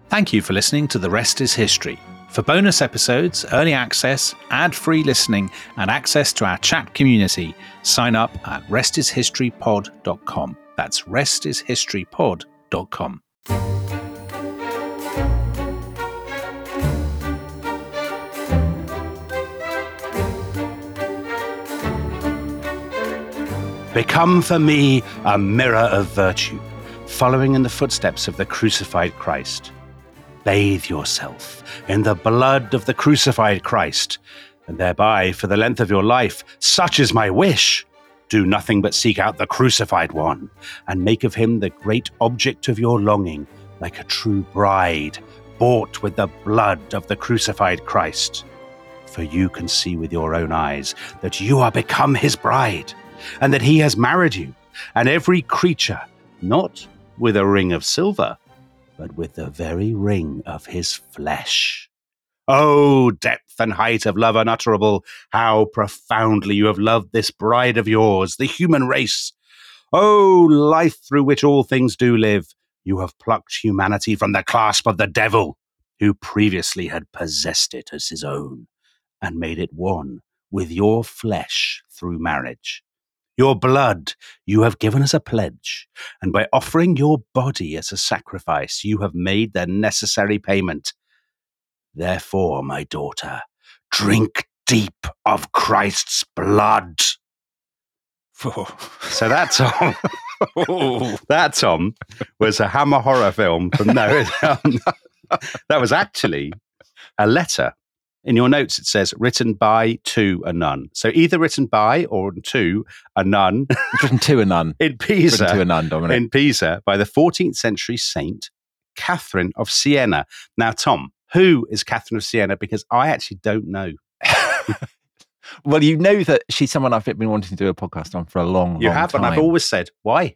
Thank you for listening to The Rest is History. For bonus episodes, early access, ad-free listening, and access to our chat community, sign up at restishistorypod.com. That's restishistorypod.com. Become for me a mirror of virtue, following in the footsteps of the crucified Christ. Bathe yourself in the blood of the crucified Christ, and thereby, for the length of your life, such is my wish, do nothing but seek out the crucified one, and make of him the great object of your longing, like a true bride, bought with the blood of the crucified Christ. For you can see with your own eyes that you are become his bride, and that he has married you, and every creature, not with a ring of silver, but with the very ring of his flesh. Oh, depth and height of love unutterable, how profoundly you have loved this bride of yours, the human race. Oh, life through which all things do live, you have plucked humanity from the clasp of the devil, who previously had possessed it as his own, and made it one with your flesh through marriage. Your blood you have given as a pledge, and by offering your body as a sacrifice, you have made the necessary payment. Therefore, my daughter, drink deep of Christ's blood. So that, Tom, was a Hammer horror film from that was actually a letter. In your notes, it says written by to a nun. So either written by or to a nun. Written to a nun. In Pisa. Written to a nun, Dominic. In Pisa by the 14th century saint Catherine of Siena. Now, Tom, who is Catherine of Siena? Because I actually don't know. Well, you know that she's someone I've been wanting to do a podcast on for a long time. You have, and I've always said, why?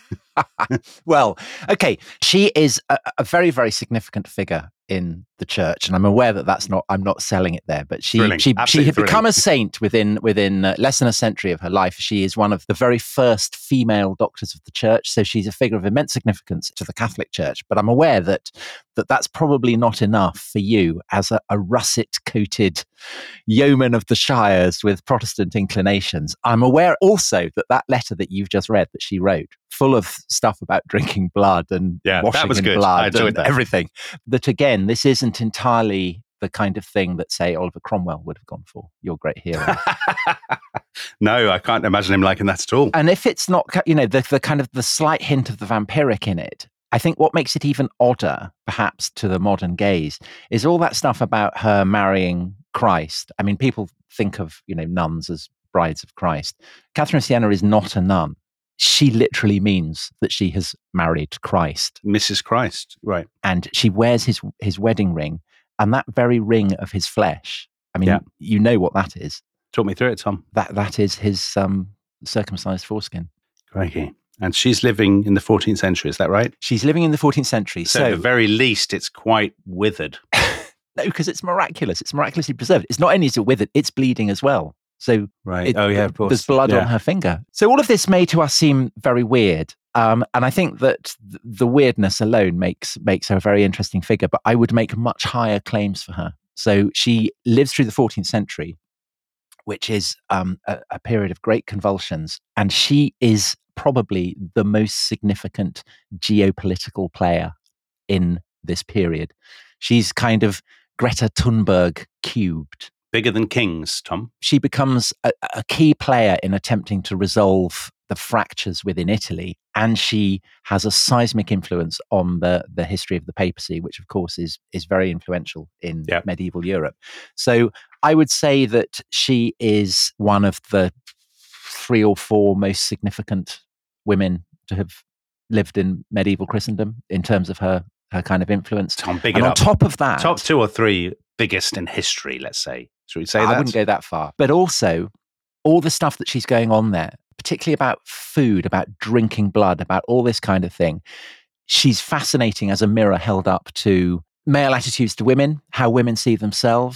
Well, okay. She is a very, very significant figure in the church, and I'm aware that I'm not selling it there, but she had become a saint within less than a century of her life. She is one of the very first female doctors of the church, so she's a figure of immense significance to the Catholic Church. But I'm aware that's probably not enough for you as a russet-coated yeoman of the shires with Protestant inclinations. I'm aware also that letter that you've just read that she wrote, full of stuff about drinking blood and washing in blood and everything, that again, this isn't entirely the kind of thing that, say, Oliver Cromwell would have gone for, your great hero. No, I can't imagine him liking that at all. And if it's not, the kind of the slight hint of the vampiric in it, I think what makes it even odder, perhaps, to the modern gaze, is all that stuff about her marrying Christ. I mean, people think of, nuns as brides of Christ. Catherine of Siena is not a nun. She literally means that she has married Christ. Mrs. Christ, right. And she wears his wedding ring, and that very ring of his flesh. I mean, you know what that is. Talk me through it, Tom. That is his circumcised foreskin. Crikey. And she's living in the 14th century, is that right? She's living in the 14th century. So at the very least, it's quite withered. No, because it's miraculous. It's miraculously preserved. It's not only is it withered, it's bleeding as well. So right. Of course. There's blood on her finger. So all of this may to us seem very weird. And I think that the weirdness alone makes her a very interesting figure, but I would make much higher claims for her. So she lives through the 14th century, which is a period of great convulsions. And she is probably the most significant geopolitical player in this period. She's kind of Greta Thunberg cubed. Bigger than kings, Tom. She becomes a key player in attempting to resolve the fractures within Italy, and she has a seismic influence on the history of the papacy, which of course is very influential in medieval Europe. So I would say that she is one of the 3 or 4 most significant women to have lived in medieval Christendom in terms of her kind of influence. Tom, big and it on up. Top of that, top 2 or 3 biggest in history, let's say. Should we say that? I wouldn't go that far. But also, all the stuff that she's going on there, particularly about food, about drinking blood, about all this kind of thing, she's fascinating as a mirror held up to male attitudes to women, how women see themselves,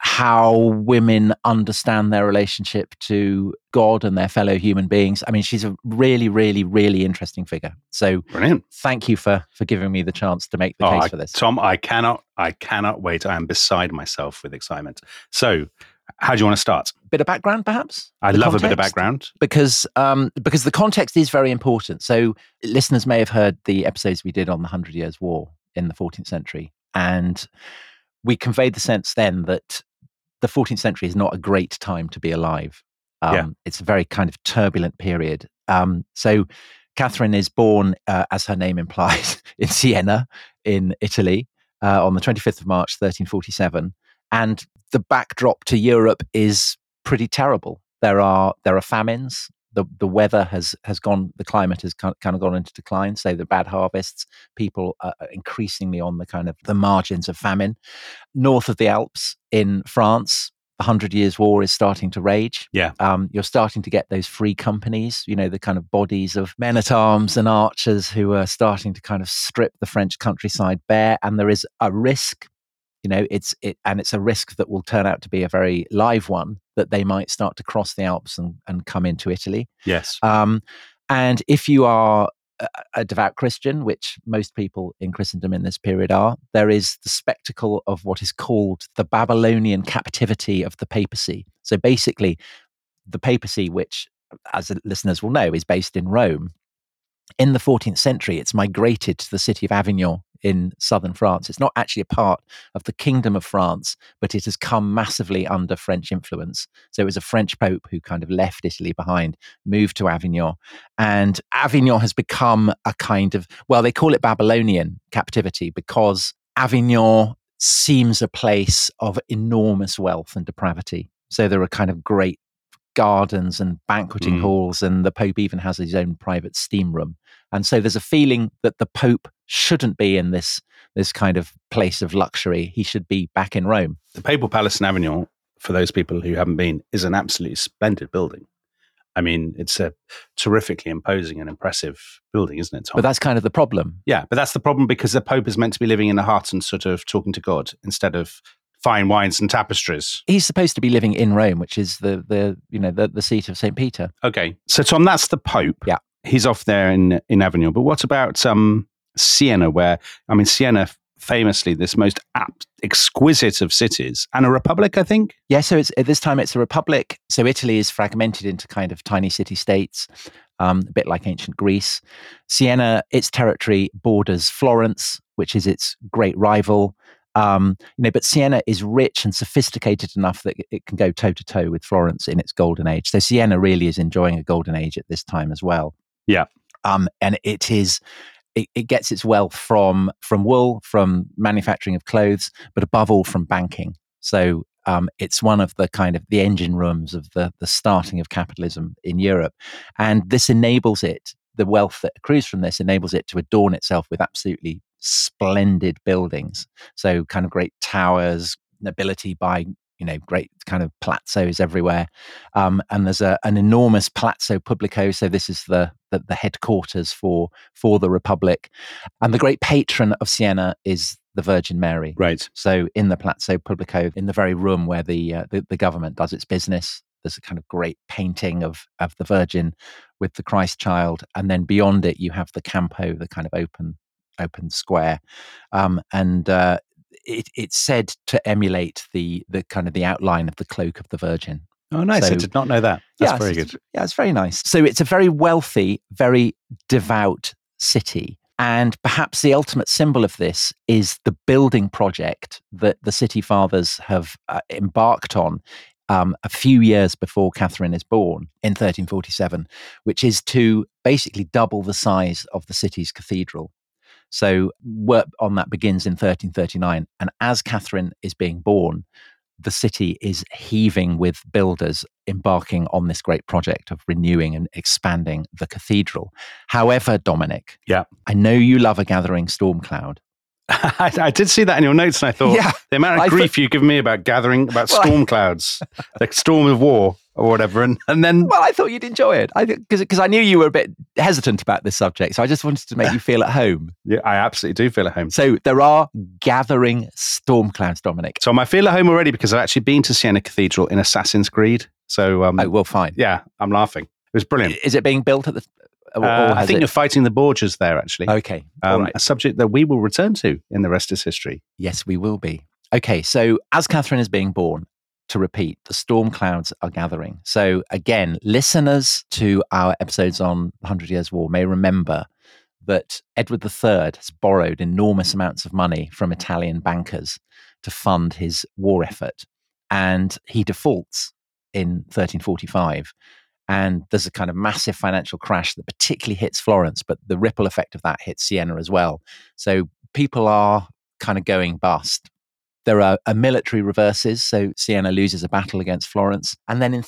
how women understand their relationship to God and their fellow human beings. I mean, she's a really, really, really interesting figure. So brilliant. Thank you for giving me the chance to make the case for this. Tom, I cannot wait. I am beside myself with excitement. So how do you want to start? Bit of background, perhaps? I love a bit of background. Because the context is very important. So listeners may have heard the episodes we did on the 100 Years' War in the 14th century. And we conveyed the sense then that the 14th century is not a great time to be alive. It's a very kind of turbulent period. So Catherine is born, as her name implies, in Siena, in Italy, on the 25th of March, 1347. And the backdrop to Europe is pretty terrible. There are famines. The weather has gone. The climate has kind of gone into decline. So the bad harvests. People are increasingly on the kind of the margins of famine. North of the Alps in France, the 100 Years' War is starting to rage. Yeah. You're starting to get those free companies. You know, the kind of bodies of men at arms and archers who are starting to kind of strip the French countryside bare. And there is a risk. You know, it's a risk that will turn out to be a very live one, that they might start to cross the Alps and come into Italy. Yes. And if you are a devout Christian, which most people in Christendom in this period are, there is the spectacle of what is called the Babylonian captivity of the papacy. So basically, the papacy, which, as the listeners will know, is based in Rome, in the 14th century, it's migrated to the city of Avignon in southern France. It's not actually a part of the Kingdom of France, but it has come massively under French influence. So it was a French pope who kind of left Italy behind, moved to Avignon. And Avignon has become a kind of, well, they call it Babylonian captivity because Avignon seems a place of enormous wealth and depravity. So there are kind of great gardens and banqueting halls, and the Pope even has his own private steam room. And so there's a feeling that the Pope shouldn't be in this kind of place of luxury. He should be back in Rome. The Papal Palace in Avignon, for those people who haven't been, is an absolutely splendid building. I mean, it's a terrifically imposing and impressive building, isn't it, Tom? But that's kind of the problem. Yeah, but that's the problem because the Pope is meant to be living in the hut and sort of talking to God instead of fine wines and tapestries. He's supposed to be living in Rome, which is the seat of St. Peter. Okay, so Tom, that's the Pope. Yeah, he's off there in Avignon. But what about Siena? Where Siena, famously this most exquisite of cities, and a republic, I think. Yeah, so at this time it's a republic. So Italy is fragmented into kind of tiny city-states, a bit like ancient Greece. Siena, its territory borders Florence, which is its great rival. But Siena is rich and sophisticated enough that it can go toe to toe with Florence in its golden age. So Siena really is enjoying a golden age at this time as well. Yeah. And it gets its wealth from wool, from manufacturing of clothes, but above all from banking. So it's one of the kind of the engine rooms of the starting of capitalism in Europe. And this enables it, the wealth that accrues from this enables it to adorn itself with absolutely splendid buildings. So kind of great towers, nobility by, great kind of palazzos everywhere. And there's an enormous Palazzo Pubblico. So this is the headquarters for the Republic. And the great patron of Siena is the Virgin Mary. Right. So in the Palazzo Pubblico, in the very room where the government does its business, there's a kind of great painting of the Virgin with the Christ child. And then beyond it, you have the Campo, the kind of open square. It's said to emulate the kind of the outline of the cloak of the Virgin. Oh, nice. So, I did not know that. That's very good. Yeah, it's very nice. So it's a very wealthy, very devout city. And perhaps the ultimate symbol of this is the building project that the city fathers have embarked on a few years before Catherine is born in 1347, which is to basically double the size of the city's cathedral. So work on that begins in 1339. And as Catherine is being born, the city is heaving with builders embarking on this great project of renewing and expanding the cathedral. However, Dominic, yeah, I know you love a gathering storm cloud. I did see that in your notes, and I thought, the amount of grief you've given me about gathering, about storm clouds, the storm of war or whatever, and then... Well, I thought you'd enjoy it, because I knew you were a bit hesitant about this subject, so I just wanted to make you feel at home. Yeah, I absolutely do feel at home. So there are gathering storm clouds, Dominic. So I feel at home already because I've actually been to Siena Cathedral in Assassin's Creed. So, well, fine. Yeah, I'm laughing. It was brilliant. Is it being built at the... I think you're fighting the Borgias there, actually. Okay. Right. A subject that we will return to in The Rest is History. Yes, we will be. Okay, so as Catherine is being born, to repeat, the storm clouds are gathering. So again, listeners to our episodes on the 100 Years' War may remember that Edward III has borrowed enormous amounts of money from Italian bankers to fund his war effort. And he defaults in 1345. And there's a kind of massive financial crash that particularly hits Florence, but the ripple effect of that hits Siena as well. So people are kind of going bust. There are military reverses, so Siena loses a battle against Florence. And then in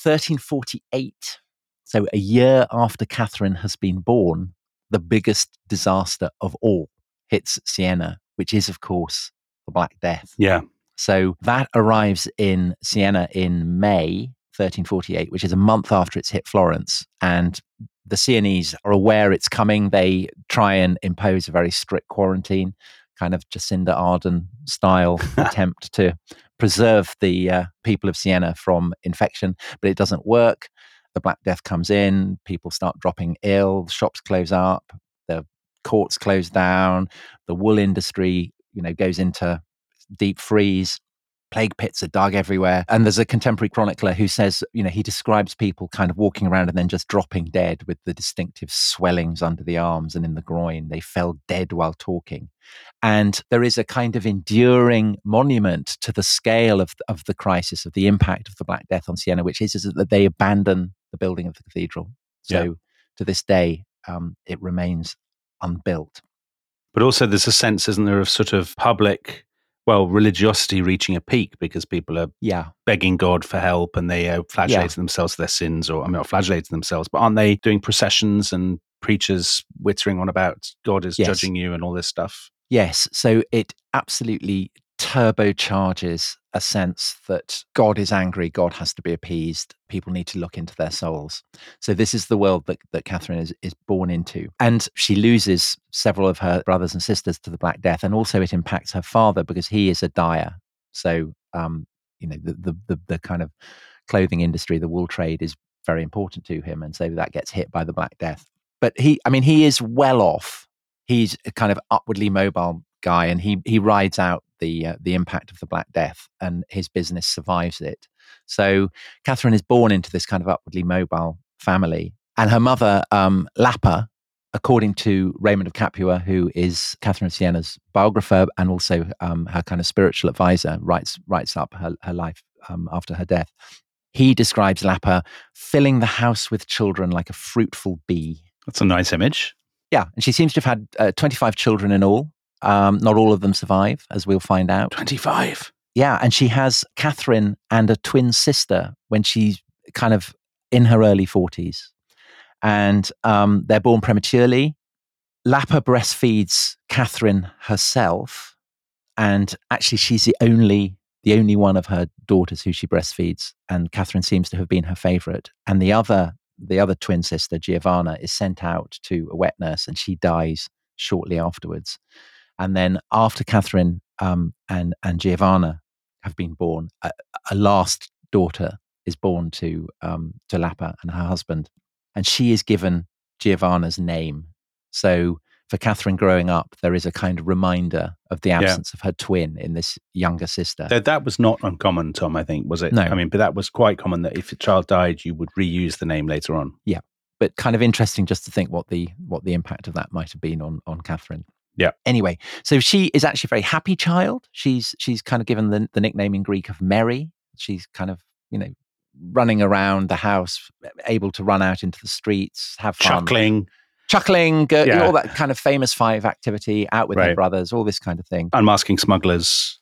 1348, so a year after Catherine has been born, the biggest disaster of all hits Siena, which is, of course, the Black Death. Yeah. So that arrives in Siena in May 1348, which is a month after it's hit Florence. And the Sienese are aware it's coming. They try and impose a very strict quarantine, kind of Jacinda Ardern style attempt to preserve the people of Siena from infection, but it doesn't work. The Black Death comes in, people start dropping ill, shops close up, the courts close down, the wool industry, goes into deep freeze. Plague pits are dug everywhere. And there's a contemporary chronicler who says, he describes people kind of walking around and then just dropping dead with the distinctive swellings under the arms and in the groin. They fell dead while talking. And there is a kind of enduring monument to the scale of the crisis, of the impact of the Black Death on Siena, which is that they abandon the building of the cathedral. So to this day, it remains unbuilt. But also there's a sense, isn't there, of sort of public... religiosity reaching a peak because people are begging God for help and they flagellate themselves for their sins, or not flagellating themselves, but aren't they doing processions and preachers whittering on about God is judging you and all this stuff? Yes. So it absolutely turbocharges a sense that God is angry, God has to be appeased, people need to look into their souls. So this is the world that Catherine is born into. And she loses several of her brothers and sisters to the Black Death, and also it impacts her father because he is a dyer. So, the kind of clothing industry, the wool trade is very important to him, and so that gets hit by the Black Death. But he is well off. He's a kind of upwardly mobile guy, and he rides out the impact of the Black Death, and his business survives it. So Catherine is born into this kind of upwardly mobile family, and her mother, Lapa, according to Raymond of Capua, who is Catherine of Siena's biographer and also her kind of spiritual advisor, writes up her life after her death. He describes Lapa filling the house with children like a fruitful bee. That's a nice image. Yeah, and she seems to have had 25 children in all. Not all of them survive, as we'll find out. 25? Yeah, and she has Catherine and a twin sister when she's kind of in her early 40s. And they're born prematurely. Lapa breastfeeds Catherine herself. And actually, she's the only one of her daughters who she breastfeeds. And Catherine seems to have been her favorite. And the other twin sister, Giovanna, is sent out to a wet nurse, and she dies shortly afterwards. And then after Catherine and Giovanna have been born, a last daughter is born to Lapa and her husband, and she is given Giovanna's name. So for Catherine growing up, there is a kind of reminder of the absence of her twin in this younger sister. That was not uncommon, Tom, I think, was it? No. I mean, but that was quite common that if a child died, you would reuse the name later on. Yeah. But kind of interesting just to think what the impact of that might have been on Catherine. Yeah. Anyway, so she is actually a very happy child. She's kind of given the nickname in Greek of Merry. She's kind of, running around the house, able to run out into the streets, have fun. Chuckling, all that kind of famous five activity, out with her brothers, all this kind of thing. Unmasking smugglers.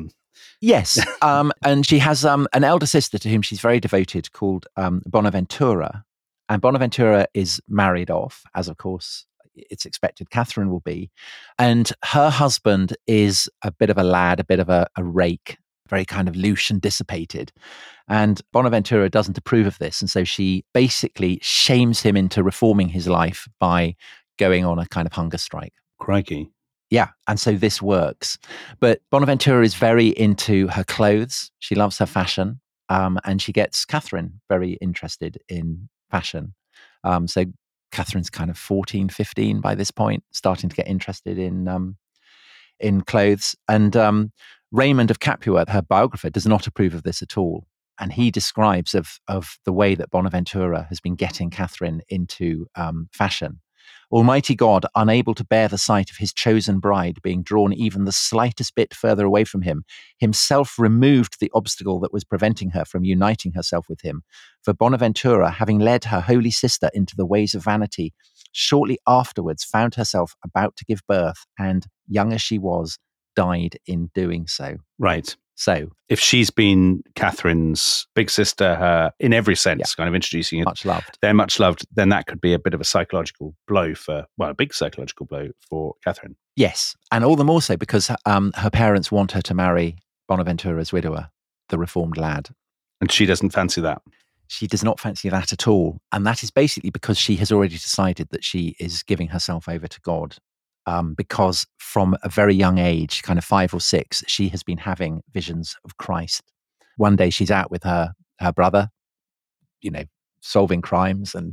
Yes. And she has an elder sister to whom she's very devoted called Bonaventura. And Bonaventura is married off, as of course it's expected Catherine will be. And her husband is a bit of a lad, a bit of a rake, very kind of loose and dissipated. And Bonaventura doesn't approve of this. And so she basically shames him into reforming his life by going on a kind of hunger strike. Crikey. Yeah. And so this works. But Bonaventura is very into her clothes. She loves her fashion. And she gets Catherine very interested in fashion. So Catherine's kind of 14, 15 by this point, starting to get interested in clothes. And Raymond of Capua, her biographer, does not approve of this at all. And he describes of the way that Bonaventura has been getting Catherine into fashion. Almighty God, unable to bear the sight of his chosen bride being drawn even the slightest bit further away from him, himself removed the obstacle that was preventing her from uniting herself with him. For Bonaventura, having led her holy sister into the ways of vanity, shortly afterwards found herself about to give birth, and, young as she was, died in doing so. Right. So, if she's been Catherine's big sister, her in every sense, kind of introducing it, much loved. They're much loved. Then that could be a bit of a psychological blow a big psychological blow for Catherine. Yes, and all the more so because her parents want her to marry Bonaventura's widower, the reformed lad, and she doesn't fancy that. She does not fancy that at all, and that is basically because she has already decided that she is giving herself over to God. Because from a very young age, kind of 5 or 6, she has been having visions of Christ. One day she's out with her brother, solving crimes and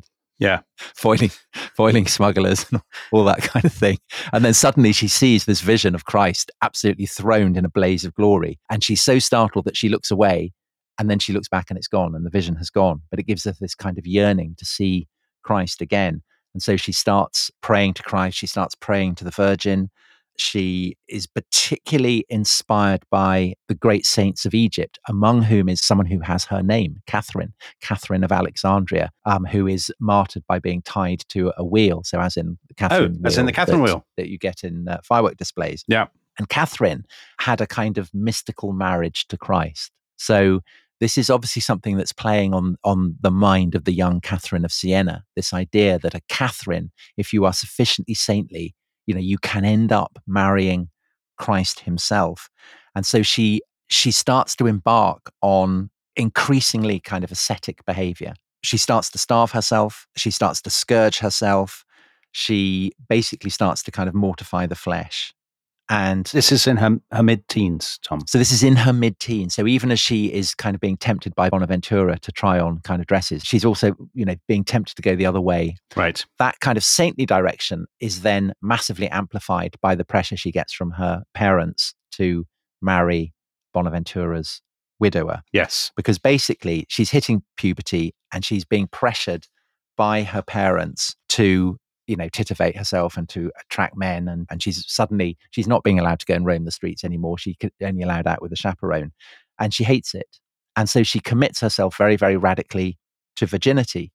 foiling smugglers and all that kind of thing. And then suddenly she sees this vision of Christ absolutely throned in a blaze of glory. And she's so startled that she looks away, and then she looks back and it's gone and the vision has gone. But it gives her this kind of yearning to see Christ again. And so she starts praying to Christ. She starts praying to the Virgin. She is particularly inspired by the great saints of Egypt, among whom is someone who has her name, Catherine of Alexandria, who is martyred by being tied to a wheel. So as in the Catherine wheel. As in the Catherine wheel. That you get in firework displays. Yeah. And Catherine had a kind of mystical marriage to Christ. So this is obviously something that's playing on the mind of the young Catherine of Siena, this idea that a Catherine, if you are sufficiently saintly, you can end up marrying Christ himself. And so she starts to embark on increasingly kind of ascetic behavior. She starts to starve herself. She starts to scourge herself. She basically starts to kind of mortify the flesh. And this is in her mid-teens, Tom. So this is in her mid-teens. So even as she is kind of being tempted by Bonaventura to try on kind of dresses, she's also, being tempted to go the other way. Right. That kind of saintly direction is then massively amplified by the pressure she gets from her parents to marry Bonaventura's widower. Yes. Because basically she's hitting puberty and she's being pressured by her parents to titivate herself and to attract men. And she's not being allowed to go and roam the streets anymore. She's only allowed out with a chaperone. And she hates it. And so she commits herself very, very radically to virginity.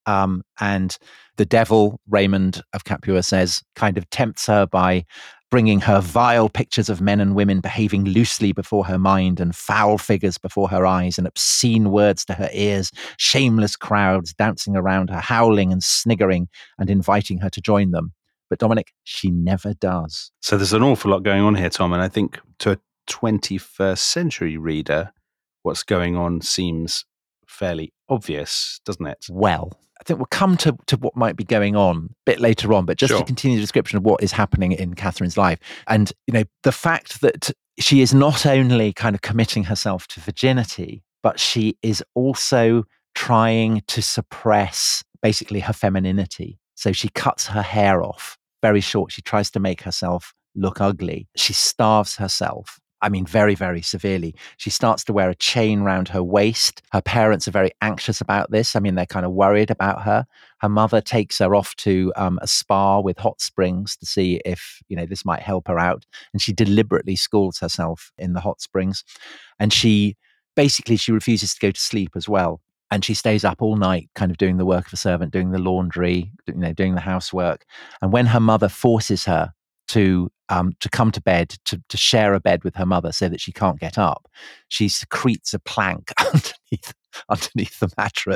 And the devil, Raymond of Capua says, kind of tempts her by bringing her vile pictures of men and women behaving loosely before her mind, and foul figures before her eyes, and obscene words to her ears, shameless crowds dancing around her, howling and sniggering and inviting her to join them. But Dominic, she never does. So there's an awful lot going on here, Tom, and I think to a 21st century reader, what's going on seems fairly obvious, doesn't it? Well, I think we'll come to what might be going on a bit later on, but just to continue the description of what is happening in Catherine's life. And, the fact that she is not only kind of committing herself to virginity, but she is also trying to suppress basically her femininity. So she cuts her hair off very short. She tries to make herself look ugly. She starves herself. I mean, very, very severely. She starts to wear a chain around her waist. Her parents are very anxious about this. I mean, they're kind of worried about her. Her mother takes her off to a spa with hot springs to see if, this might help her out. And she deliberately scalds herself in the hot springs. And she refuses to go to sleep as well. And she stays up all night, kind of doing the work of a servant, doing the laundry, doing the housework. And when her mother forces her to come to bed, to share a bed with her mother so that she can't get up, she secretes a plank underneath the mattress.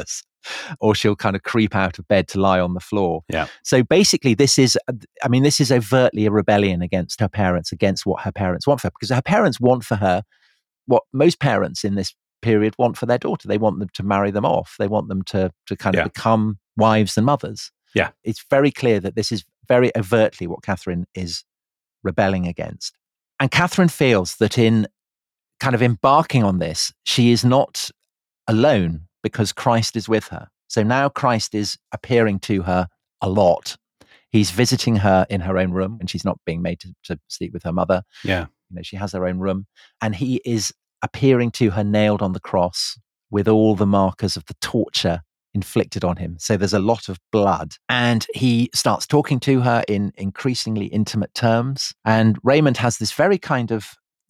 or she'll kind of creep out of bed to lie on the floor. Yeah. So basically, this is overtly a rebellion against her parents, against what her parents want for her, because her parents want for her what most parents in this period want for their daughter. They want them to marry them off. They want them to kind of become wives and mothers. Yeah. It's very clear that this is very overtly what Catherine is rebelling against. And Catherine feels that in kind of embarking on this, she is not alone because Christ is with her. So now Christ is appearing to her a lot. He's visiting her in her own room, and she's not being made to sleep with her mother. Yeah. She has her own room, and he is appearing to her nailed on the cross with all the markers of the torture inflicted on him. So there's a lot of blood, and he starts talking to her in increasingly intimate terms. And Raymond has this very kind of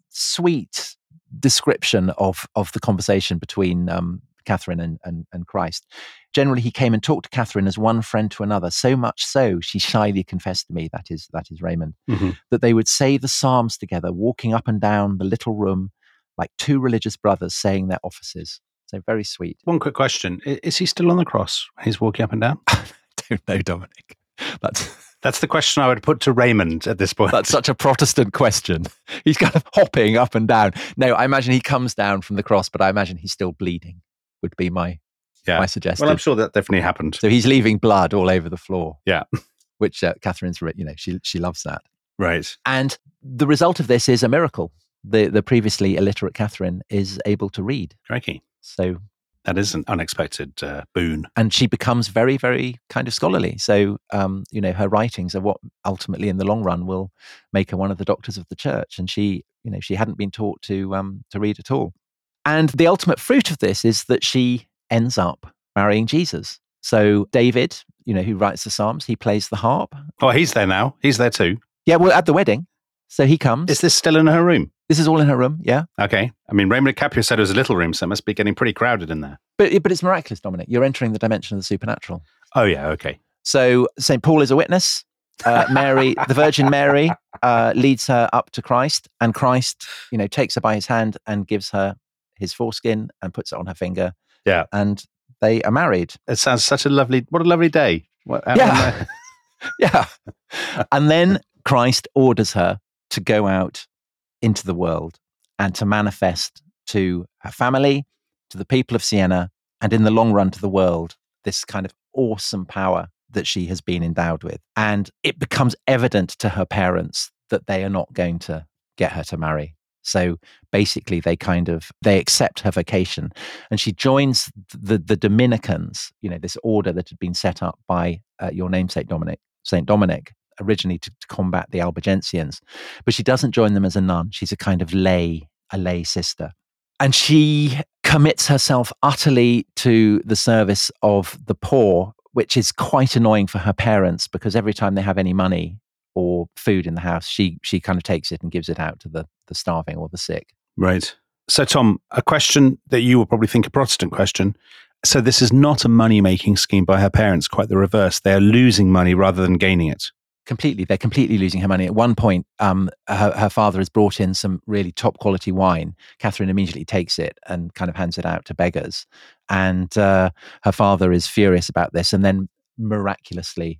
sweet description of the conversation between Catherine and Christ. Generally, he came and talked to Catherine as one friend to another, so much so she shyly confessed to me, that is Raymond, that they would say the Psalms together, walking up and down the little room like two religious brothers saying their offices. So very sweet. One quick question. Is he still on the cross when he's walking up and down? I don't know, Dominic. That's the question I would put to Raymond at this point. That's such a Protestant question. He's kind of hopping up and down. No, I imagine he comes down from the cross, but I imagine he's still bleeding, would be my suggestion. Well, I'm sure that definitely happened. So he's leaving blood all over the floor. Yeah. Which Catherine's, she loves that. Right. And the result of this is a miracle. The previously illiterate Catherine is able to read. Crikey. So that is an unexpected boon. And she becomes very, very kind of scholarly. So, her writings are what ultimately in the long run will make her one of the doctors of the church. And she hadn't been taught to read at all. And the ultimate fruit of this is that she ends up marrying Jesus. So David, who writes the Psalms, he plays the harp. Oh, he's there now. He's there too. Yeah, well, at the wedding. So he comes. Is this still in her room? This is all in her room, yeah. Okay. I mean, Raymond Capua said it was a little room, so it must be getting pretty crowded in there. But it's miraculous, Dominic. You're entering the dimension of the supernatural. Oh, yeah, okay. So St. Paul is a witness. Mary, the Virgin Mary, leads her up to Christ, and Christ, takes her by his hand and gives her his foreskin and puts it on her finger. Yeah. And they are married. It sounds what a lovely day. Yeah. Yeah. And then Christ orders her to go out into the world and to manifest to her family, to the people of Siena, and in the long run to the world, this kind of awesome power that she has been endowed with. And it becomes evident to her parents that they are not going to get her to marry. So basically they accept her vocation, and she joins the Dominicans, this order that had been set up by your namesake Saint Dominic, originally to combat the Albigensians. But she doesn't join them as a nun. She's a kind of a lay sister. And she commits herself utterly to the service of the poor, which is quite annoying for her parents, because every time they have any money or food in the house, she kind of takes it and gives it out to the starving or the sick. Right. So, Tom, a question that you will probably think a Protestant question. So this is not a money-making scheme by her parents, quite the reverse. They are losing money rather than gaining it. Completely. They're completely losing her money. At one point, her father has brought in some really top quality wine. Catherine immediately takes it and kind of hands it out to beggars. And her father is furious about this. And then miraculously,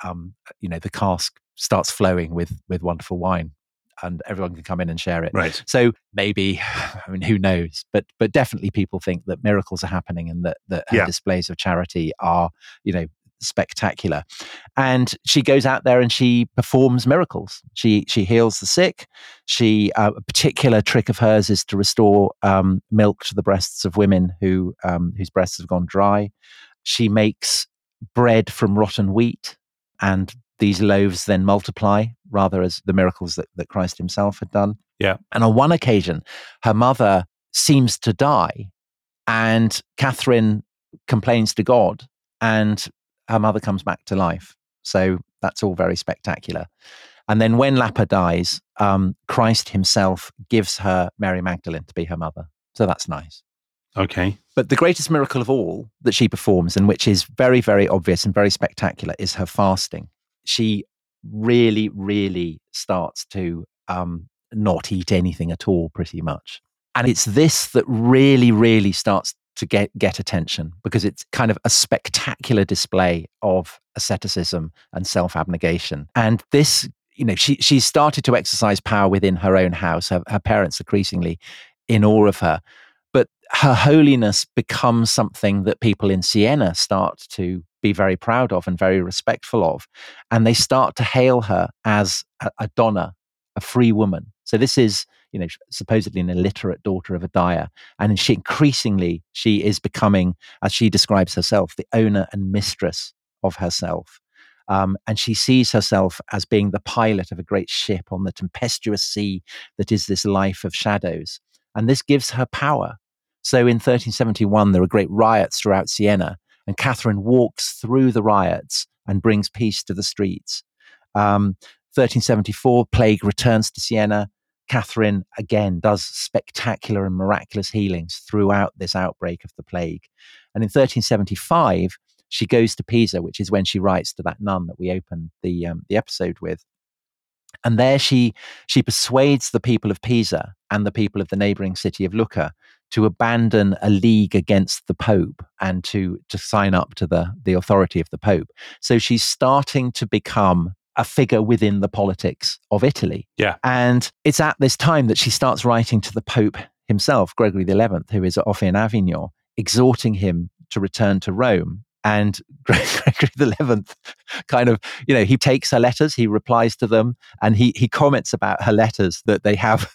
the cask starts flowing with wonderful wine, and everyone can come in and share it. Right. So maybe, who knows? But definitely people think that miracles are happening, and that her displays of charity are, spectacular. And she goes out there and she performs miracles. She heals the sick. A particular trick of hers is to restore milk to the breasts of women whose breasts have gone dry. She makes bread from rotten wheat, and these loaves then multiply, rather as the miracles that Christ himself had done. Yeah. And on one occasion, her mother seems to die, and Catherine complains to God, and her mother comes back to life. So that's all very spectacular. And then when Lapa dies, Christ himself gives her Mary Magdalene to be her mother. So that's nice. Okay. But the greatest miracle of all that she performs, and which is very, very obvious and very spectacular, is her fasting. She really, really starts to not eat anything at all, pretty much. And it's this that really, really starts to get attention, because it's kind of a spectacular display of asceticism and self-abnegation. And this, she started to exercise power within her own house. Her parents increasingly in awe of her. But her holiness becomes something that people in Siena start to be very proud of and very respectful of. And they start to hail her as a donna, a free woman. So this is, supposedly an illiterate daughter of a dyer. And she is becoming, as she describes herself, the owner and mistress of herself. And she sees herself as being the pilot of a great ship on the tempestuous sea that is this life of shadows. And this gives her power. So in 1371, there are great riots throughout Siena, and Catherine walks through the riots and brings peace to the streets. 1374, plague returns to Siena. Catherine, again, does spectacular and miraculous healings throughout this outbreak of the plague. And in 1375, she goes to Pisa, which is when she writes to that nun that we opened the episode with. And there she persuades the people of Pisa and the people of the neighboring city of Lucca to abandon a league against the Pope and to sign up to the authority of the Pope. So she's starting to become a figure within the politics of Italy. Yeah. And it's at this time that she starts writing to the Pope himself, Gregory XI, who is off in Avignon, exhorting him to return to Rome. And Gregory XI kind of, he takes her letters, he replies to them, and he comments about her letters that they have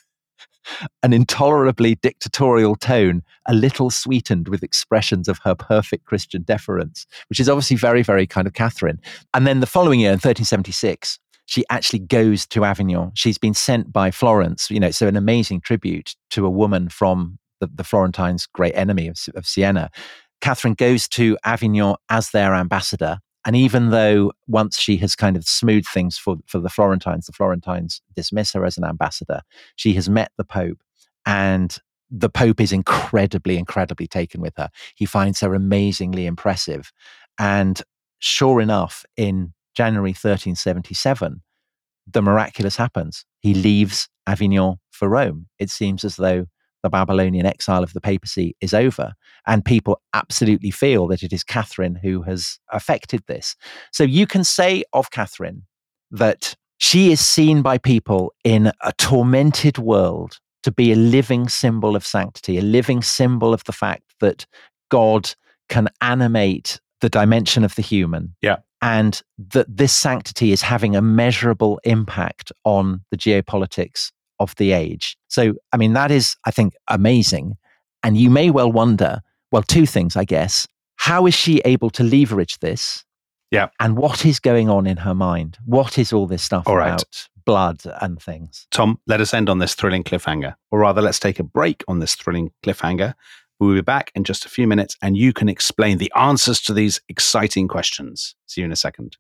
an intolerably dictatorial tone, a little sweetened with expressions of her perfect Christian deference, which is obviously very, very kind of Catherine. And then the following year, in 1376, she actually goes to Avignon. She's been sent by Florence, so an amazing tribute to a woman from the Florentines' great enemy of Siena. Catherine goes to Avignon as their ambassador. And even though once she has kind of smoothed things for the Florentines dismiss her as an ambassador, she has met the Pope, and the Pope is incredibly, incredibly taken with her. He finds her amazingly impressive. And sure enough, in January 1377, the miraculous happens. He leaves Avignon for Rome. It seems as though the Babylonian exile of the papacy is over, and people absolutely feel that it is Catherine who has affected this. So you can say of Catherine that she is seen by people in a tormented world to be a living symbol of sanctity, a living symbol of the fact that God can animate the dimension of the human. Yeah. And that this sanctity is having a measurable impact on the geopolitics of the age. So, that is, I think, amazing. And you may well wonder, well, two things, I guess. How is she able to leverage this? Yeah. And what is going on in her mind? What is all this stuff about blood and things? Tom, let us end on this thrilling cliffhanger. Or rather, let's take a break on this thrilling cliffhanger. We'll be back in just a few minutes, and you can explain the answers to these exciting questions. See you in a second.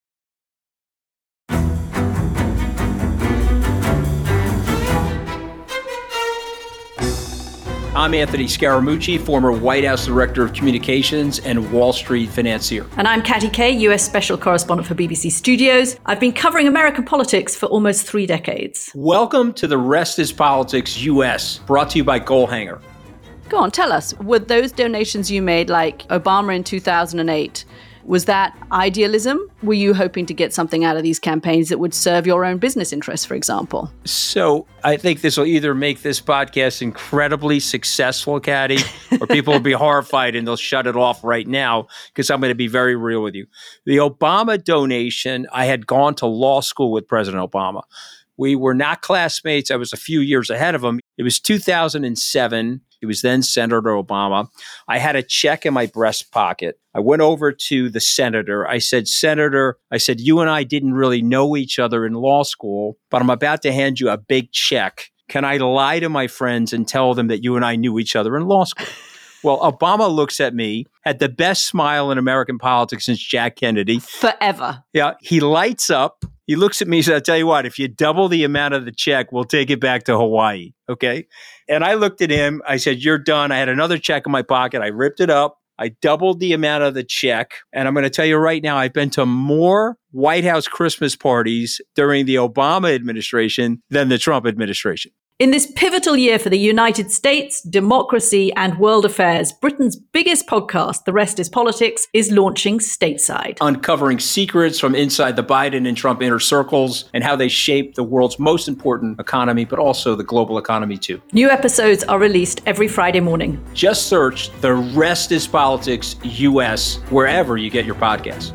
I'm Anthony Scaramucci, former White House Director of Communications and Wall Street financier. And I'm Katty Kay, US Special Correspondent for BBC Studios. I've been covering American politics for almost 3 decades. Welcome to The Rest is Politics US, brought to you by Goalhanger. Go on, tell us, were those donations you made, like Obama in 2008, was that idealism? Were you hoping to get something out of these campaigns that would serve your own business interests, for example? So I think this will either make this podcast incredibly successful, Katty, or people will be horrified and they'll shut it off right now, because I'm going to be very real with you. The Obama donation, I had gone to law school with President Obama. We were not classmates. I was a few years ahead of him. It was 2007. He was then Senator Obama. I had a check in my breast pocket. I went over to the senator. I said, Senator, you and I didn't really know each other in law school, but I'm about to hand you a big check. Can I lie to my friends and tell them that you and I knew each other in law school? Well, Obama looks at me, had the best smile in American politics since Jack Kennedy. Forever. Yeah, he lights up. He looks at me and says, I'll tell you what, if you double the amount of the check, we'll take it back to Hawaii. Okay. And I looked at him. I said, you're done. I had another check in my pocket. I ripped it up. I doubled the amount of the check. And I'm going to tell you right now, I've been to more White House Christmas parties during the Obama administration than the Trump administration. In this pivotal year for the United States, democracy, and world affairs, Britain's biggest podcast, The Rest is Politics, is launching stateside. Uncovering secrets from inside the Biden and Trump inner circles and how they shape the world's most important economy, but also the global economy too. New episodes are released every Friday morning. Just search The Rest is Politics US wherever you get your podcasts.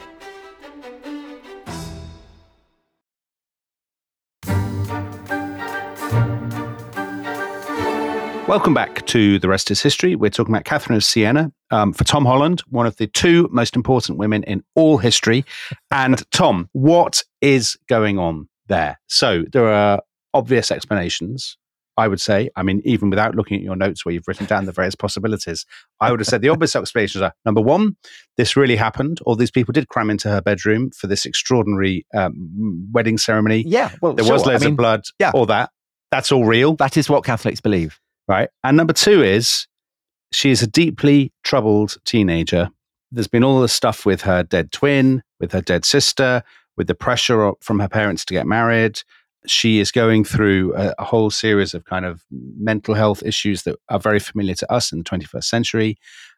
Welcome back to The Rest is History. We're talking about Catherine of Siena. For Tom Holland, one of the two most important women in all history. And Tom, what is going on there? So there are obvious explanations, I would say. I mean, even without looking at your notes where you've written down the various possibilities, I would have said the obvious explanations are, number one, this really happened. All these people did cram into her bedroom for this extraordinary wedding ceremony. Yeah, well, there was loads of blood, all that. That's all real. That is what Catholics believe. Right. And number two is she is a deeply troubled teenager. There's been all this stuff with her dead twin, with her dead sister, with the pressure from her parents to get married. She is going through a whole series of kind of mental health issues that are very familiar to us in the 21st century.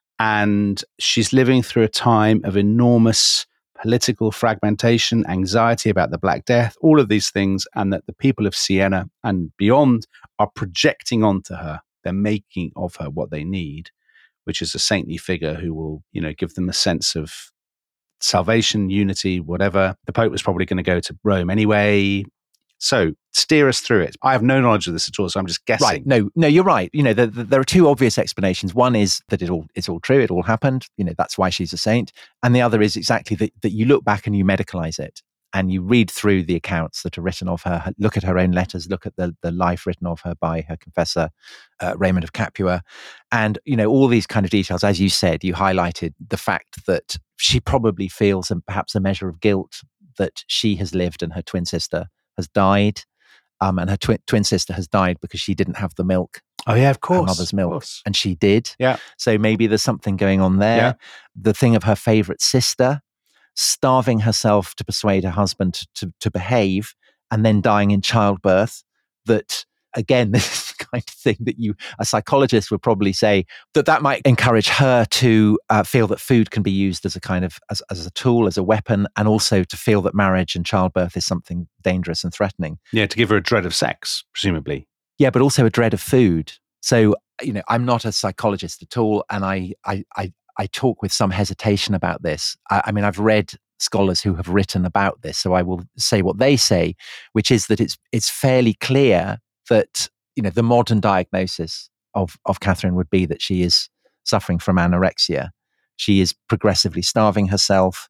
And she's living through a time of enormous political fragmentation, anxiety about the Black Death, all of these things, and that the people of Siena and beyond are projecting onto her. They're making of her what they need, which is a saintly figure who will, give them a sense of salvation, unity, whatever. The Pope was probably going to go to Rome anyway. So steer us through it. I have no knowledge of this at all, so I'm just guessing. Right. No, you're right. There are two obvious explanations. One is that it's all true. It all happened. That's why she's a saint. And the other is exactly that you look back and you medicalize it and you read through the accounts that are written of her, look at her own letters, look at the life written of her by her confessor, Raymond of Capua. And, all these kind of details, as you said, you highlighted the fact that she probably feels perhaps a measure of guilt that she has lived and her twin sister has died, and her twin sister has died because she didn't have the milk. Oh yeah, of course, her mother's milk, and she did. Yeah. So maybe there's something going on there. Yeah. The thing of her favorite sister starving herself to persuade her husband to behave, and then dying in childbirth. That again, this is the kind of thing that a psychologist would probably say that might encourage her to feel that food can be used as a kind of as a tool, as a weapon, and also to feel that marriage and childbirth is something dangerous and threatening. Yeah, to give her a dread of sex, presumably. Yeah, but also a dread of food. So I'm not a psychologist at all, and I talk with some hesitation about this. I mean, I've read scholars who have written about this, so I will say what they say, which is that it's fairly clear that the modern diagnosis of Catherine would be that she is suffering from anorexia. She is progressively starving herself.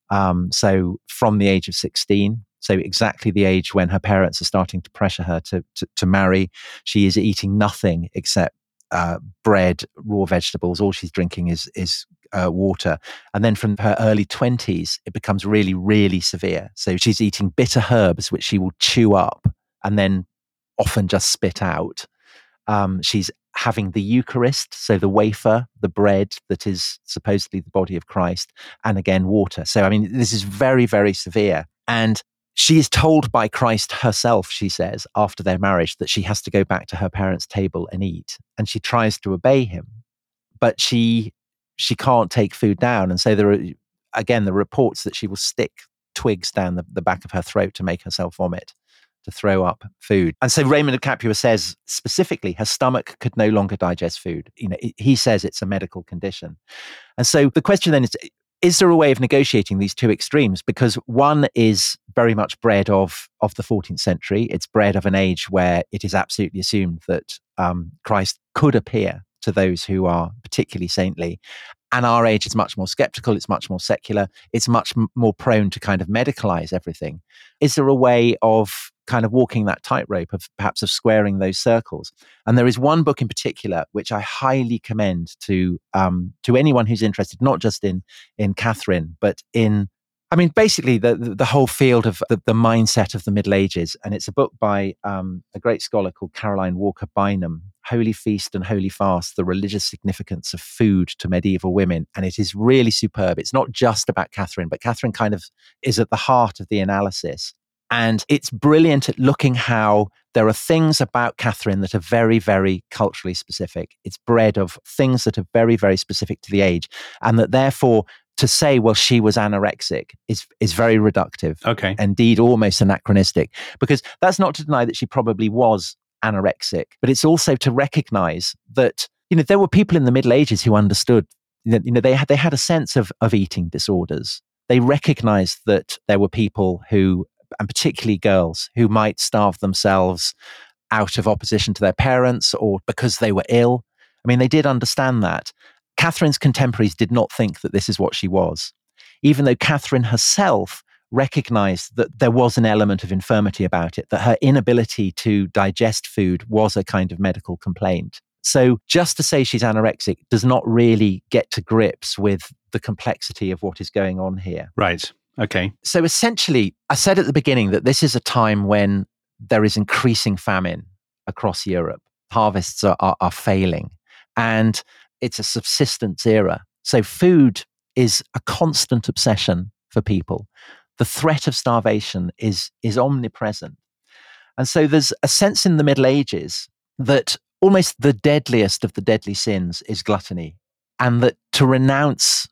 So from the age of 16, so exactly the age when her parents are starting to pressure her to marry, she is eating nothing except bread, raw vegetables. All she's drinking is water. And then from her early 20s, it becomes really, really severe. So she's eating bitter herbs, which she will chew up and then often just spit out. She's having the Eucharist, so the wafer, the bread that is supposedly the body of Christ, and again, water. So, I mean, this is very, very severe. And she is told by Christ herself, she says, after their marriage, that she has to go back to her parents' table and eat. And she tries to obey him, but she can't take food down. And so there are, again, the reports that she will stick twigs down the back of her throat to make herself vomit, to throw up food. And so Raymond of Capua says specifically her stomach could no longer digest food. He says it's a medical condition. And so the question then is there a way of negotiating these two extremes? Because one is very much bred of the 14th century. It's bred of an age where it is absolutely assumed that Christ could appear to those who are particularly saintly. And our age is much more skeptical. It's much more secular. It's much more prone to kind of medicalize everything. Is there a way of kind of walking that tightrope of perhaps of squaring those circles? And there is one book in particular which I highly commend to anyone who's interested, not just in Catherine, but in, I mean, basically the whole field of the mindset of the Middle Ages. And it's a book by a great scholar called Caroline Walker Bynum, Holy Feast and Holy Fast, The Religious Significance of Food to Medieval Women. And it is really superb. It's not just about Catherine, but Catherine kind of is at the heart of the analysis. And it's brilliant at looking how there are things about Catherine that are very, very culturally specific. It's bred of things that are very, very specific to the age. And that therefore, to say, well, she was anorexic is very reductive. Okay. Indeed, almost anachronistic. Because that's not to deny that she probably was anorexic, but it's also to recognize that, there were people in the Middle Ages who understood that, they had a sense of eating disorders. They recognized that there were people who, and particularly girls, who might starve themselves out of opposition to their parents or because they were ill. I mean, they did understand that. Catherine's contemporaries did not think that this is what she was, even though Catherine herself recognized that there was an element of infirmity about it, that her inability to digest food was a kind of medical complaint. So just to say she's anorexic does not really get to grips with the complexity of what is going on here. Right. Okay. So essentially, I said at the beginning that this is a time when there is increasing famine across Europe. Harvests are failing, and it's a subsistence era. So food is a constant obsession for people. The threat of starvation is omnipresent. And so there's a sense in the Middle Ages that almost the deadliest of the deadly sins is gluttony, and that to renounce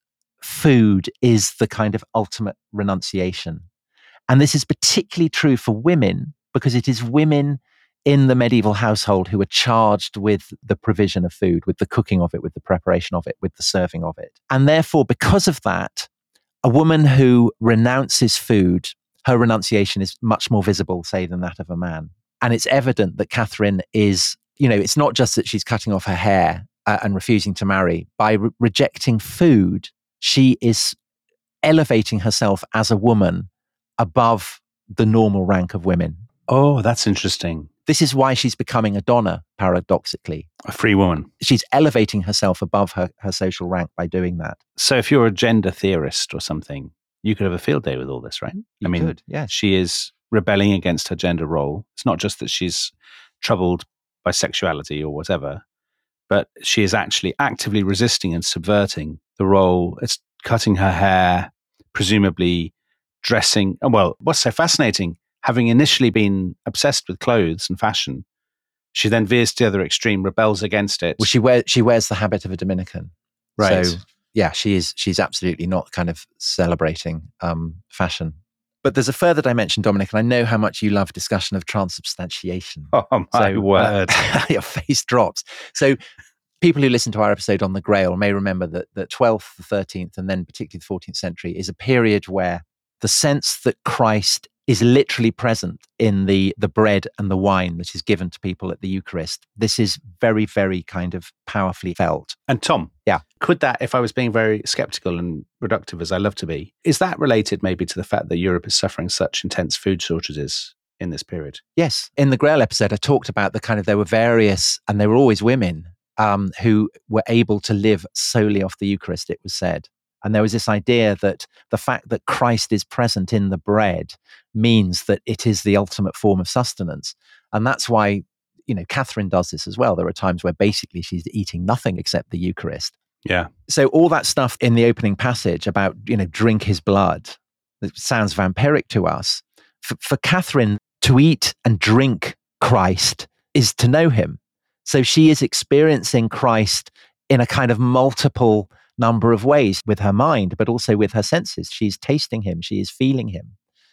food is the kind of ultimate renunciation. And this is particularly true for women, because it is women in the medieval household who are charged with the provision of food, with the cooking of it, with the preparation of it, with the serving of it. And therefore, because of that, a woman who renounces food, her renunciation is much more visible, say, than that of a man. And it's evident that Catherine is, it's not just that she's cutting off her hair and refusing to marry. By rejecting food, she is elevating herself as a woman above the normal rank of women. Oh, that's interesting. This is why she's becoming a donna, paradoxically. A free woman. She's elevating herself above her social rank by doing that. So if you're a gender theorist or something, you could have a field day with all this, right? You could, yes. She is rebelling against her gender role. It's not just that she's troubled by sexuality or whatever, but she is actually actively resisting and subverting the role. It's cutting her hair, presumably dressing. Well, what's so fascinating, having initially been obsessed with clothes and fashion, she then veers to the other extreme, rebels against it. Well, she wears the habit of a Dominican. Right. So, yeah, she's absolutely not kind of celebrating fashion. But there's a further dimension, Dominic, and I know how much you love discussion of transubstantiation. Oh, my word. Your face drops. So people who listen to our episode on the Grail may remember that the 12th, the 13th, and then particularly the 14th century is a period where the sense that Christ is literally present in the bread and the wine that is given to people at the Eucharist. This is very, very kind of powerfully felt. And Tom, yeah, could that, if I was being very skeptical and reductive as I love to be, is that related maybe to the fact that Europe is suffering such intense food shortages in this period? Yes. In the Grail episode, I talked about there were various, and they were always women, who were able to live solely off the Eucharist, it was said. And there was this idea that the fact that Christ is present in the bread means that it is the ultimate form of sustenance. And that's why, Catherine does this as well. There are times where basically she's eating nothing except the Eucharist. Yeah. So all that stuff in the opening passage about, drink his blood, that sounds vampiric to us. For Catherine, to eat and drink Christ is to know him. So she is experiencing Christ in a kind of multiple number of ways, with her mind, but also with her senses. She's tasting him, she is feeling him.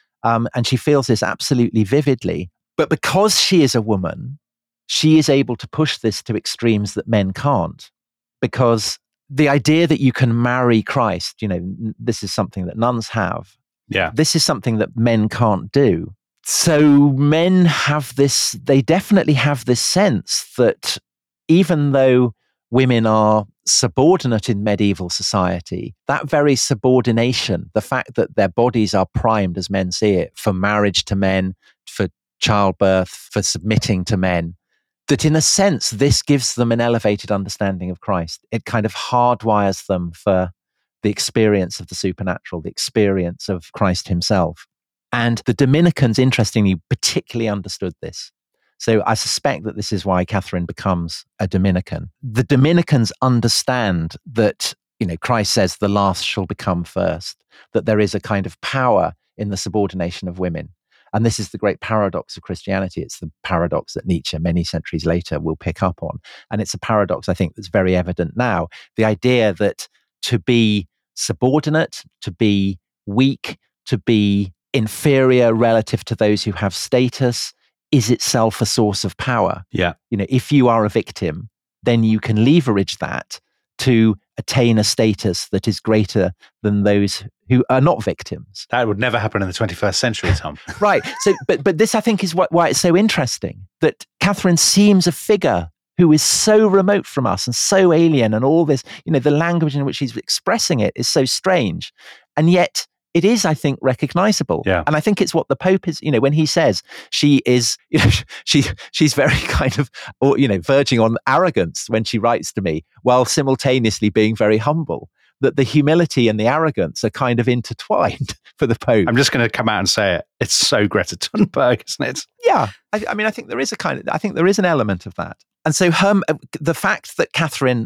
And she feels this absolutely vividly. But because she is a woman, she is able to push this to extremes that men can't. Because the idea that you can marry Christ, this is something that nuns have. Yeah. This is something that men can't do. So men they definitely have this sense that even though women are subordinate in medieval society, that very subordination, the fact that their bodies are primed, as men see it, for marriage to men, for childbirth, for submitting to men, that in a sense, this gives them an elevated understanding of Christ. It kind of hardwires them for the experience of the supernatural, the experience of Christ himself. And the Dominicans, interestingly, particularly understood this. So I suspect that this is why Catherine becomes a Dominican. The Dominicans understand that, Christ says the last shall become first, that there is a kind of power in the subordination of women. And this is the great paradox of Christianity. It's the paradox that Nietzsche, many centuries later, will pick up on. And it's a paradox, I think, that's very evident now. The idea that to be subordinate, to be weak, to be inferior relative to those who have status is itself a source of power. Yeah. If you are a victim, then you can leverage that to attain a status that is greater than those who are not victims. That would never happen in the 21st century, Tom. Right. So, but this, I think, is why it's so interesting that Catherine seems a figure who is so remote from us and so alien, and all this, the language in which she's expressing it is so strange. And yet it is, I think, recognizable. Yeah. And I think it's what the Pope is, when he says she is, she's very kind of, verging on arrogance when she writes to me, while simultaneously being very humble, that the humility and the arrogance are kind of intertwined for the Pope. I'm just going to come out and say it. It's so Greta Thunberg, isn't it? Yeah. I think there is an element of that. And so the fact that Catherine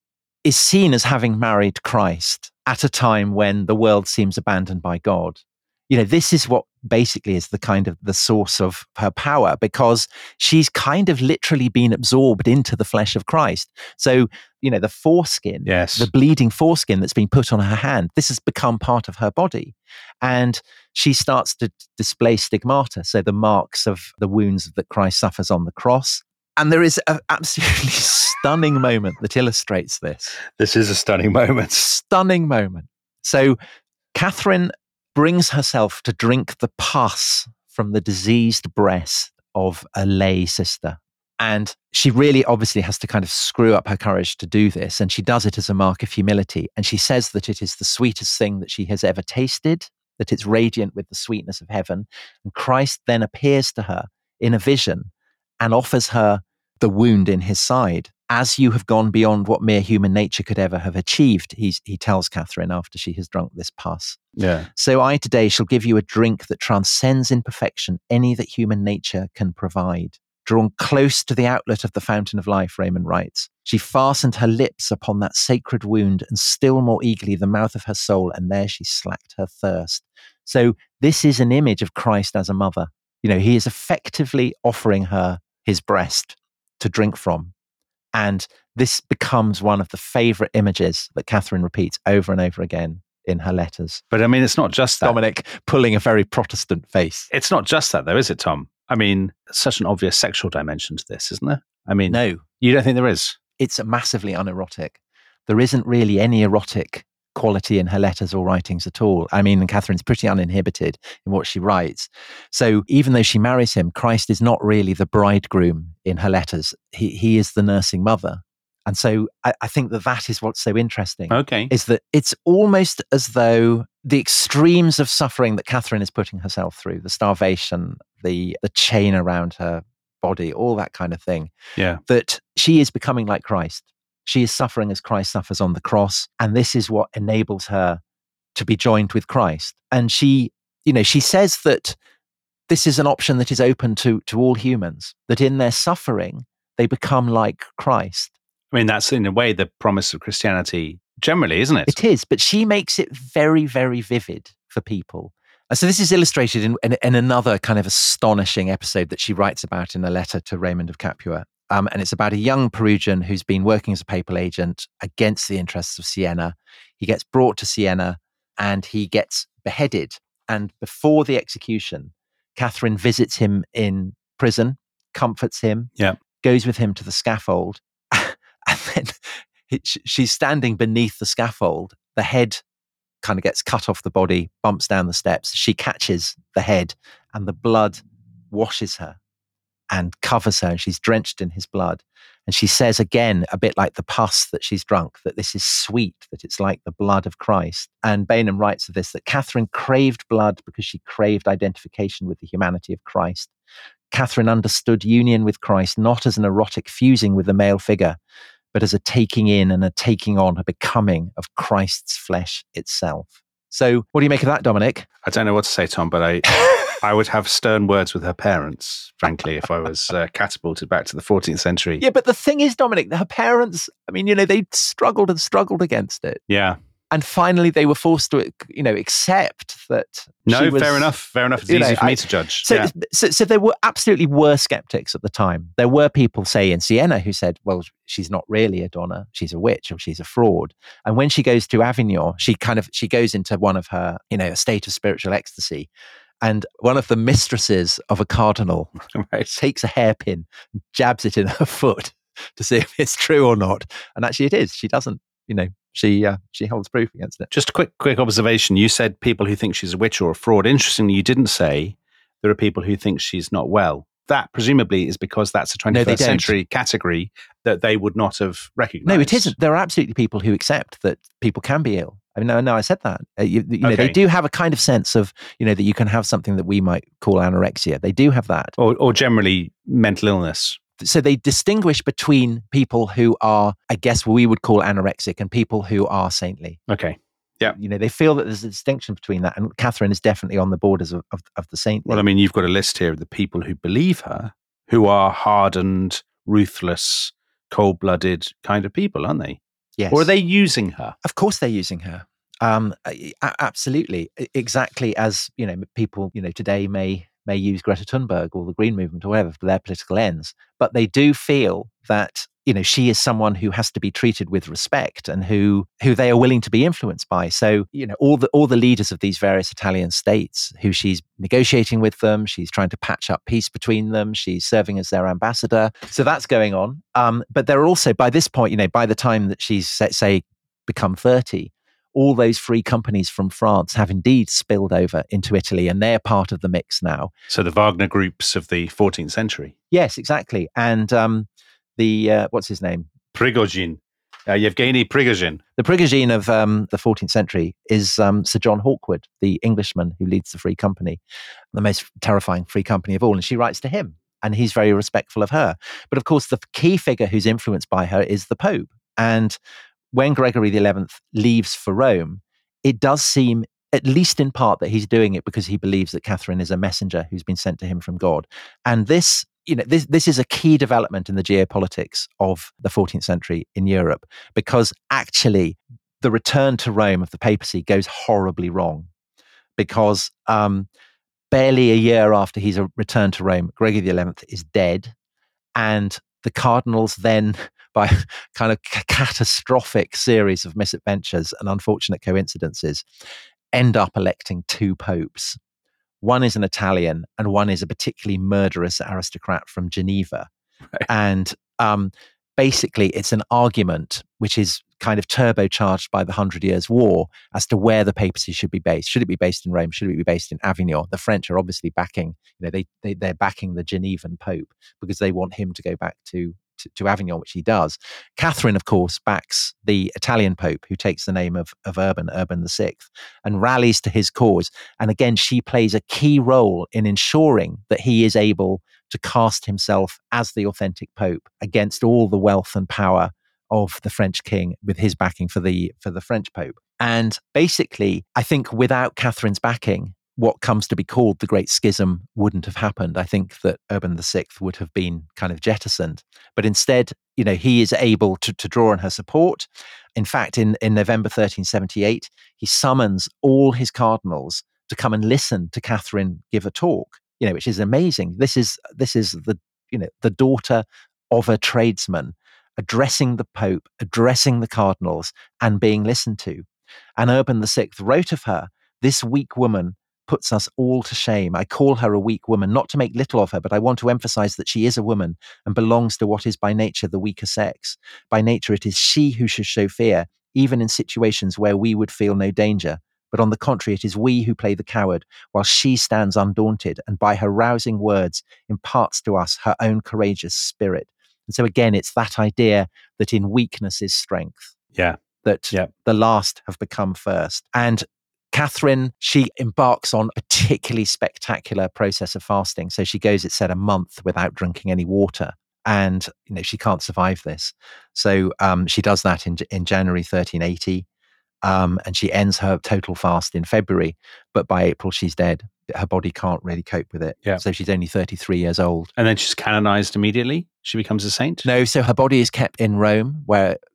is seen as having married Christ at a time when the world seems abandoned by God, this is what basically is the kind of the source of her power, because she's kind of literally been absorbed into the flesh of Christ. So, the foreskin, yes, the bleeding foreskin that's been put on her hand, this has become part of her body. And she starts to display stigmata, so the marks of the wounds that Christ suffers on the cross. And there is an absolutely stunning moment that illustrates this. This is a stunning moment. Stunning moment. So Catherine brings herself to drink the pus from the diseased breast of a lay sister. And she really obviously has to kind of screw up her courage to do this. And she does it as a mark of humility. And she says that it is the sweetest thing that she has ever tasted, that it's radiant with the sweetness of heaven. And Christ then appears to her in a vision and offers her the wound in his side. As you have gone beyond what mere human nature could ever have achieved, he tells Catherine after she has drunk this pus. Yeah. So I today shall give you a drink that transcends in perfection any that human nature can provide. Drawn close to the outlet of the fountain of life, Raymond writes, she fastened her lips upon that sacred wound and still more eagerly the mouth of her soul, and there she slacked her thirst. So this is an image of Christ as a mother. He is effectively offering her his breast to drink from. And this becomes one of the favorite images that Catherine repeats over and over again in her letters. But it's not just that. Dominic pulling a very Protestant face. It's not just that, though, is it, Tom? Such an obvious sexual dimension to this, isn't there? No. You don't think there is? It's massively unerotic. There isn't really any erotic quality in her letters or writings at all. Catherine's pretty uninhibited in what she writes. So even though she marries him, Christ is not really the bridegroom in her letters. He is the nursing mother. And so I think that is what's so interesting. Okay. Is that it's almost as though the extremes of suffering that Catherine is putting herself through, the starvation, the chain around her body, all that kind of thing, that she is becoming like Christ. She is suffering as Christ suffers on the cross. And this is what enables her to be joined with Christ. And she says that this is an option that is open to all humans, that in their suffering, they become like Christ. That's in a way the promise of Christianity generally, isn't it? It is, but she makes it very, very vivid for people. So this is illustrated in another kind of astonishing episode that she writes about in a letter to Raymond of Capua. And it's about a young Perugian who's been working as a papal agent against the interests of Siena. He gets brought to Siena and he gets beheaded. And before the execution, Catherine visits him in prison, comforts him, goes with him to the scaffold. And then she's standing beneath the scaffold. The head kind of gets cut off the body, bumps down the steps. She catches the head and the blood washes her and covers her, and she's drenched in his blood. And she says again, a bit like the pus that she's drunk, that this is sweet, that it's like the blood of Christ. And Bainham writes of this, that Catherine craved blood because she craved identification with the humanity of Christ. Catherine understood union with Christ not as an erotic fusing with the male figure, but as a taking in and a taking on, a becoming of Christ's flesh itself. So what do you make of that, Dominic? I don't know what to say, Tom, but I would have stern words with her parents, frankly, if I was catapulted back to the 14th century. Yeah, but the thing is, Dominic, her parents, they struggled and struggled against it. Yeah. And finally, they were forced to, accept that. No, fair enough. It's easy for me to judge. So there were absolutely were skeptics at the time. There were people, say, in Siena who said, well, she's not really a donna. She's a witch or she's a fraud. And when she goes to Avignon, she goes into one of her, a state of spiritual ecstasy. And one of the mistresses of a cardinal takes a hairpin, jabs it in her foot to see if it's true or not. And actually it is. She doesn't, she holds proof against it. Just a quick observation. You said people who think she's a witch or a fraud. Interestingly, you didn't say there are people who think she's not well. That presumably is because that's a 21st century category that they would not have recognized. No, it isn't. There are absolutely people who accept that people can be ill. I mean, no, I said that. They do have a kind of sense of, that you can have something that we might call anorexia. They do have that. Or generally mental illness. So they distinguish between people who are, I guess, we would call anorexic and people who are saintly. Okay. Yeah. They feel that there's a distinction between that. And Catherine is definitely on the borders of the saintly. Well, I mean, you've got a list here of the people who believe her, who are hardened, ruthless, cold-blooded kind of people, aren't they? Yes. Or are they using her? Of course they're using her. Absolutely. Exactly as, people, today may use Greta Thunberg or the Green Movement or whatever for their political ends. But they do feel that, she is someone who has to be treated with respect and who they are willing to be influenced by. So, all the leaders of these various Italian states who she's negotiating with them, she's trying to patch up peace between them, she's serving as their ambassador. So that's going on. But there are also, by this point, by the time that she's, say, become 30, all those free companies from France have indeed spilled over into Italy, and they're part of the mix now. So the Wagner groups of the 14th century. Yes, exactly. And what's his name? Prigozhin. Yevgeny Prigozhin. The Prigozhin of the 14th century is Sir John Hawkwood, the Englishman who leads the Free Company, the most terrifying free company of all. And she writes to him, and he's very respectful of her. But of course, the key figure who's influenced by her is the Pope. And when Gregory XI leaves for Rome, it does seem, at least in part, that he's doing it because he believes that Catherine is a messenger who's been sent to him from God. And this is a key development in the geopolitics of the 14th century in Europe, because actually the return to Rome of the papacy goes horribly wrong, because barely a year after he's returned to Rome, Gregory XI is dead, and the cardinals then, by kind of catastrophic series of misadventures and unfortunate coincidences, end up electing two popes. One is an Italian and one is a particularly murderous aristocrat from Geneva. Right. And basically it's an argument which is kind of turbocharged by the 100 Years' War as to where the papacy should be based. Should it be based in Rome? Should it be based in Avignon? The French are obviously backing, they're backing the Genevan Pope because they want him to go back to Avignon, which he does. Catherine, of course, backs the Italian Pope, who takes the name of Urban VI, and rallies to his cause. And again, she plays a key role in ensuring that he is able to cast himself as the authentic Pope against all the wealth and power of the French king, with his backing for the French Pope. And basically, I think without Catherine's backing, what comes to be called the Great Schism wouldn't have happened. I think that Urban VI would have been kind of jettisoned. But instead, he is able to draw on her support. In fact, in November 1378, he summons all his cardinals to come and listen to Catherine give a talk, which is amazing. This is the daughter of a tradesman addressing the Pope, addressing the cardinals, and being listened to. And Urban VI wrote of her, "This weak woman puts us all to shame. I call her a weak woman, not to make little of her, but I want to emphasize that she is a woman and belongs to what is by nature the weaker sex. By nature, it is she who should show fear, even in situations where we would feel no danger. But on the contrary, it is we who play the coward, while she stands undaunted and by her rousing words imparts to us her own courageous spirit." And so again, it's that idea that in weakness is strength. Yeah. That the last have become first. And Catherine, she embarks on a particularly spectacular process of fasting. So she goes, it's said, a month without drinking any water. And, she can't survive this. So she does that in January 1380. And she ends her total fast in February. But by April, she's dead. Her body can't really cope with it. Yeah. So she's only 33 years old. And then she's canonized immediately? She becomes a saint? No, so her body is kept in Rome, where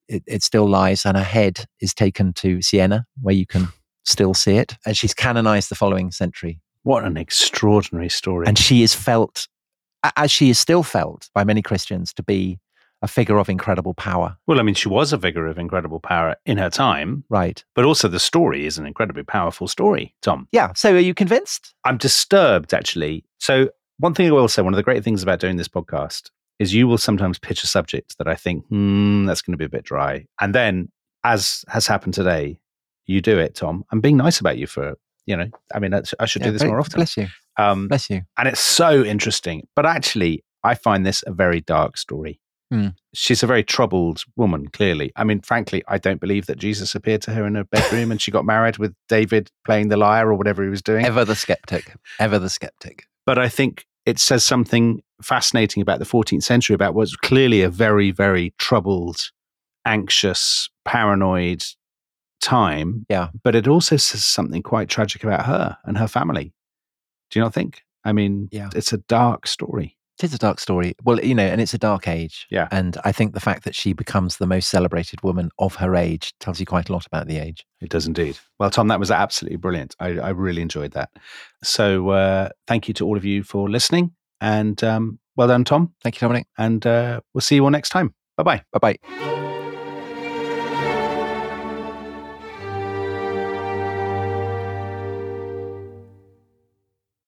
it still lies, and her head is taken to Siena, where you can still see it. And she's canonized the following century. What an extraordinary story. And she is felt, as she is still felt by many Christians, to be a figure of incredible power. Well, I mean, she was a figure of incredible power in her time. Right. But also the story is an incredibly powerful story, Tom. Yeah. So are you convinced? I'm disturbed, actually. So one thing I will say, one of the great things about doing this podcast is you will sometimes pitch a subject that I think, that's going to be a bit dry. And then, as has happened today, you do it, Tom. I'm being nice about you for, I mean, I should do this more often. Bless you. Bless you. And it's so interesting. But actually, I find this a very dark story. She's a very troubled woman, clearly. I mean, frankly, I don't believe that Jesus appeared to her in her bedroom and she got married with David playing the lyre or whatever he was doing. Ever the skeptic. Ever the skeptic. But I think it says something fascinating about the 14th century, about what's clearly a very, very troubled, anxious, paranoid time. Yeah. But it also says something quite tragic about her and her family. Do you not think? I mean, It's a dark story. It is a dark story. Well, and it's a dark age. Yeah. And I think the fact that she becomes the most celebrated woman of her age tells you quite a lot about the age. It does indeed. Well, Tom, that was absolutely brilliant. I really enjoyed that. So thank you to all of you for listening. And well done, Tom. Thank you, Dominic. And we'll see you all next time. Bye-bye. Bye-bye.